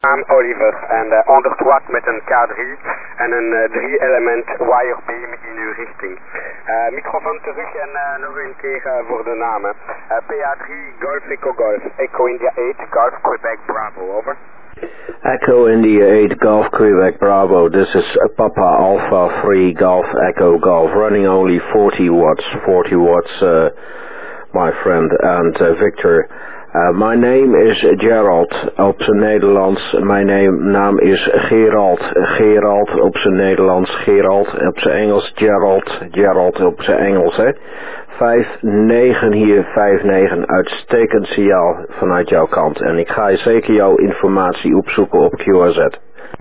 naam Oliver en 100 watt met een K3 en een 3-element wirebeam in uw richting. Microfoon terug en nog een keer voor de namen. PA3 Golf Echo Golf, Echo India 8 Golf Quebec Bravo, over. Echo India 8 Golf Quebec Bravo, this is Papa Alpha 3 Golf Echo Golf, running only 40 watts my friend, and Victor. My name is Gerald, op zijn Nederlands. Mijn naam is Gerald. Gerald op zijn Nederlands, Gerald. Op zijn Engels, Gerald. Gerald op zijn Engels, hè. 5-9 hier, 5-9. Uitstekend signaal vanuit jouw kant. En ik ga zeker jouw informatie opzoeken op QRZ.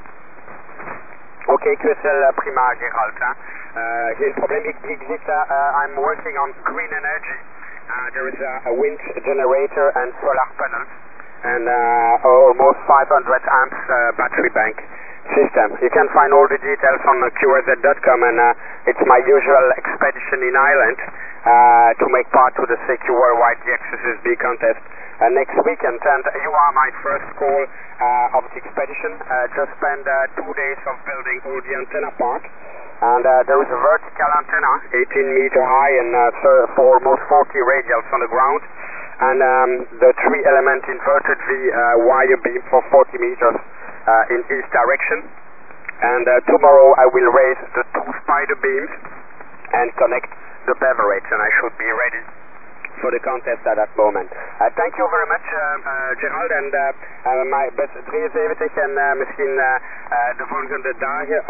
Oké, ik wist wel prima, Gerald. Geen probleem. Ik zit, I'm working on green energy. There is a wind generator and solar panels and almost 500 amps battery bank system. You can find all the details on QRZ.com, and it's my usual expedition in Ireland to make part of the CQ Worldwide DXSSB contest next weekend. And you are my first call of the expedition. Just spend 2 days of building all the antenna part. And there is a vertical antenna, 18 meter high and for almost 40 radials on the ground. And the 3-element inverted V wire beam for 40 meters in each direction. And tomorrow I will raise the 2 spider beams and connect the beverage, and I should be ready for the contest at that moment. Thank you very much, Gerald, en my best 73 en misschien de volgende dagen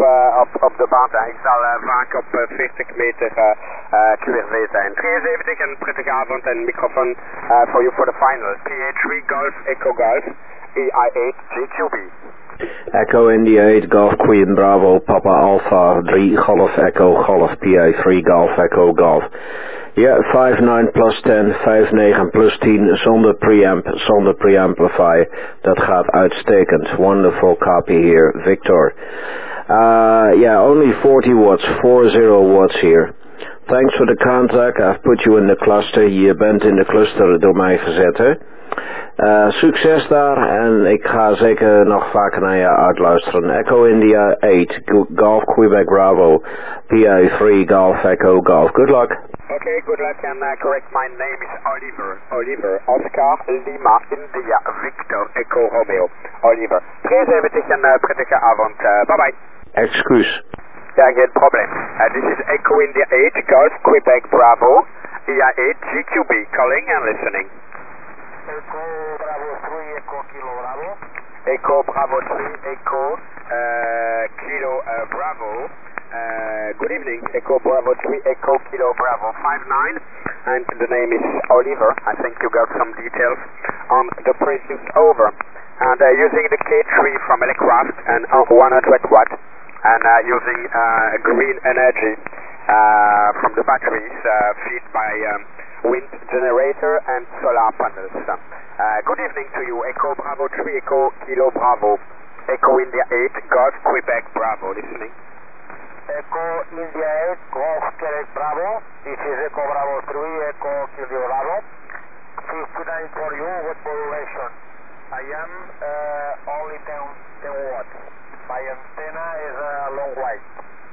op de baan. Ik zal vaak op 40 meter QRZ zijn. 73 en prettige avond en microfoon for you for the final. PA3 Golf Echo Golf, EI8 GQB. Echo India 8 Golf Queen Bravo Papa Alpha 3 Golf Echo Golf PA3 Golf Echo Golf. Ja, 5-9 plus 10, 5-9 plus 10 zonder preamp, zonder preamplifier. Dat gaat uitstekend. Wonderful copy here, Victor. Yeah, only 40 watts, 40 watts here. Thanks for the contact. I've put you in the cluster. Je bent in de cluster door mij gezet, hè? Succes daar en ik ga zeker nog vaker naar je uitluisteren. Echo India 8, Golf Quebec Bravo, PA3 Golf Echo Golf. Good luck. Okay, good luck and correct, my name is Oliver. Oliver, Oscar, Lima, India, Victor, Echo Romeo. Oliver. 73 en prettige avond. Bye bye. Excuus. Ja, geen probleem. This is Echo India 8, Golf Quebec Bravo, EI8 GQB, calling and listening. Echo Bravo 3, Echo Kilo Bravo. Echo Bravo 3, Echo Kilo Bravo. Good evening, Echo Bravo 3, Echo Kilo Bravo 59, and the name is Oliver. I think you got some details on the previous over. And using the K3 from Elecraft and 100 watt, and using green energy from the batteries feed by wind generator and solar panels. Good evening to you, Echo Bravo 3, Echo Kilo Bravo, Echo India 8, Golf Quebec Bravo, listening. Echo India 8, Golf Quebec Bravo, this is Echo Bravo 3, Echo Kilo Bravo, 59 for you, what modulation? I am only 10 watts, my antenna is long wide,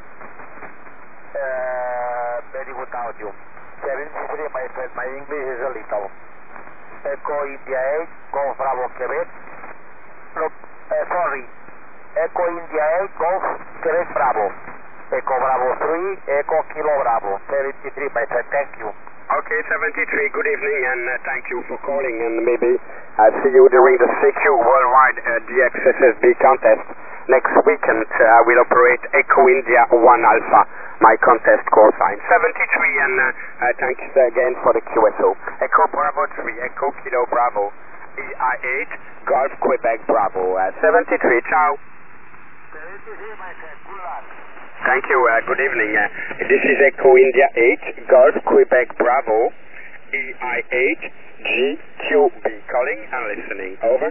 very good audio. 73, my friend, my English is a little. Echo India 8, Golf Bravo Quebec. No, sorry. Echo India 8, Golf Quebec Bravo. Echo Bravo 3, Echo Kilo Bravo. 73, my friend, thank you. Okay, 73, good evening and thank you for calling, and maybe I'll see you during the CQ Worldwide DXSSB contest next weekend. I will operate Echo India 1 Alpha, my contest call sign. 73 and thanks again for the QSO. Echo Bravo 3, Echo Kilo Bravo, EI8, Golf Quebec Bravo. 73, ciao. 73, my friend, good luck. Thank you, good evening. This is Echo India 8, Golf Quebec Bravo, EI8, GQB, calling and listening. Over.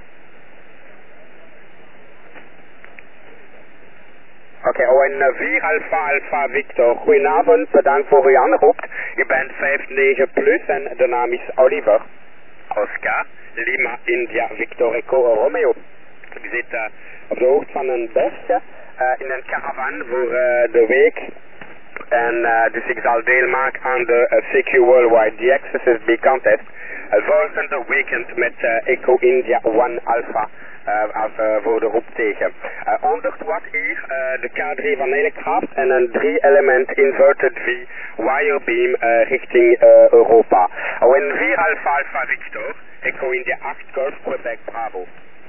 Oké, ON 4 Alpha Alpha Victor. Goedenavond, bedankt voor uw aanroep. U bent 59 plus en de naam is Oliver. Oscar, Lima, India, Victor, Echo, Romeo. Ik zit op de hoogte van een bergje in een caravan voor de week. En dus ik zal deel maken aan de CQ Worldwide DXSSB contest. Volgende weekend met Echo India 1 Alpha. Voor de roeptegen. 100 watt hier, de K3 van Electraft en een 3-element inverted V wirebeam richting Europa. En 4 Alpha Alpha Victor, Echo India 8 Golf Quebec Bravo.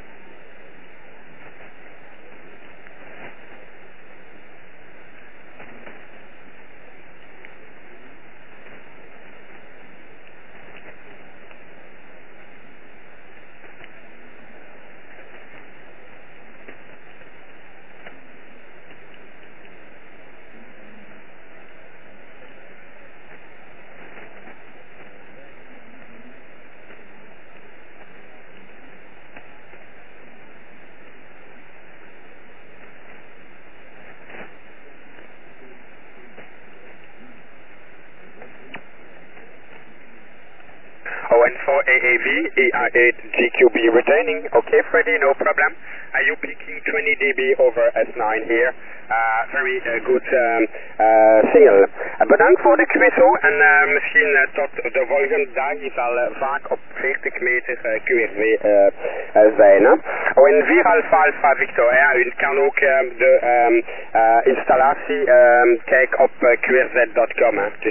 And for AAV, ER8 GQB retaining. Okay, Freddy, no problem. Are you picking 20 dB over S9 here? Very good signal. Bedankt voor de QSO en misschien tot de volgende dag. Die zal vaak op 40 meter QRV zijn. En 4 Alpha Alpha Victor, ja, u kan ook de installatie kijken op qrz.com. Dus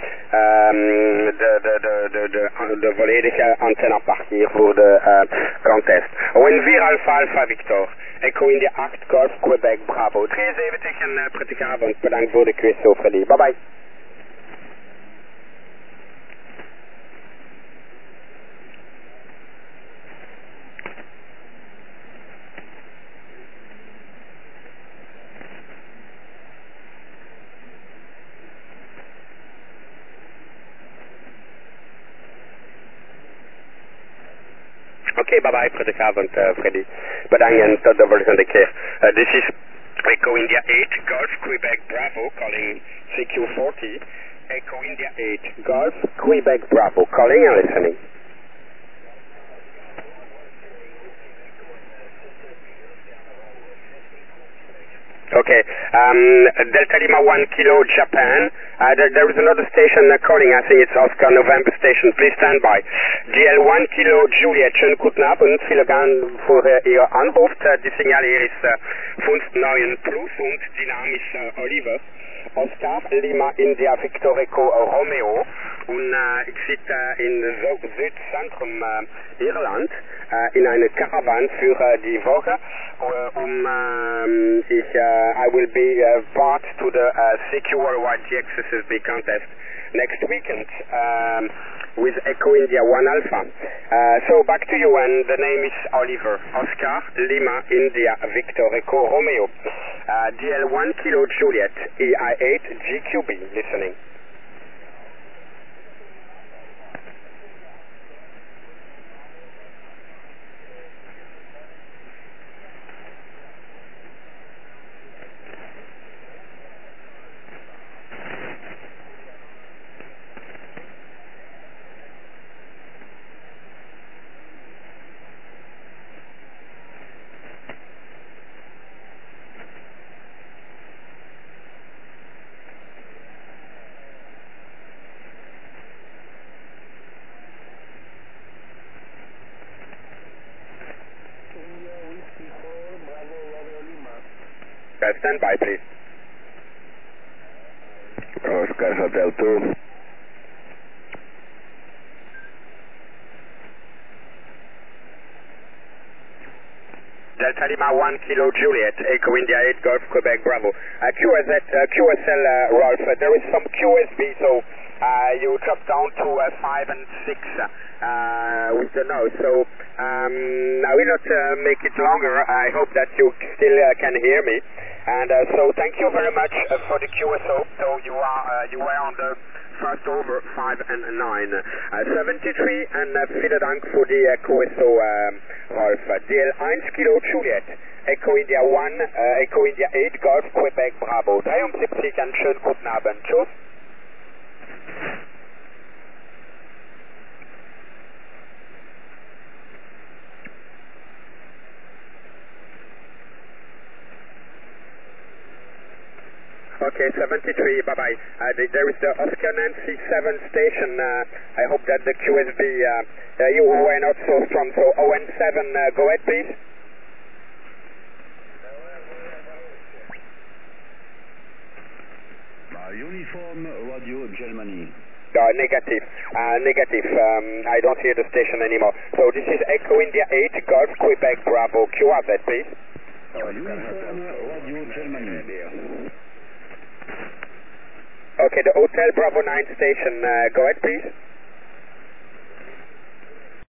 de volledige antennepark hier voor de contest. En 4 Alpha Alpha Victor, Echo India 8 Golf Quebec Bravo 73 en prettige avond. Bedankt voor de quiz, Freddy. Bye bye. Oké, bye bye, prettige avond Freddy. Bedankt en tot de volgende keer. This is Echo India 8 Golf Quebec Bravo calling CQ40. Echo India 8 Golf Quebec Bravo calling and listening. Okay, Delta Lima 1 Kilo Japan. There is another station calling. I think it's Oscar November station. Please stand by. DL 1 Kilo Juliet. Schönen guten Abend. Vielen Dank für Ihr Anruf. Die Signal hier ist 59 Plus und dynamisch Oliver. Oscar Lima India Victor Echo Romeo. Und ich sitze in Südzentrum Irland in einer Caravan für die Woche. I will be part to the CQ Worldwide GXSSB contest next weekend with Echo India 1 Alpha. So back to you, and the name is Oliver. Oscar Lima India Victor Echo Romeo. DL 1 Kilo Juliet EI8 GQB. Listening. Stand by, please. Oscar Hotel 2. Delta Lima 1 Kilo Juliet, Echo India 8 Golf Quebec Bravo. QSL Rolf, there is some QSB, so you drop down to 5 and 6 with the nose. So I will not make it longer. I hope that you still can hear me. And so thank you very much for the QSO. So you were on the first over 5 and 9. 73 and vielen Dank für die QSO Rolf. DL 1 Kilo Juliet, Echo India 1, Echo India 8 Golf Quebec Bravo. 73 und schönen guten Abend. Tschüss. Okay, 73, bye-bye. There is the Oscar Nancy 7 station. I hope that the QSB, you were not so strong, so ON7, go ahead please. Uniform Radio Germany. Negative, negative. I don't hear the station anymore. So this is Echo India 8, Golf Quebec Bravo. QRZ please. Uniform Radio Germany. Okay, the Hotel Bravo 9 station, go ahead please.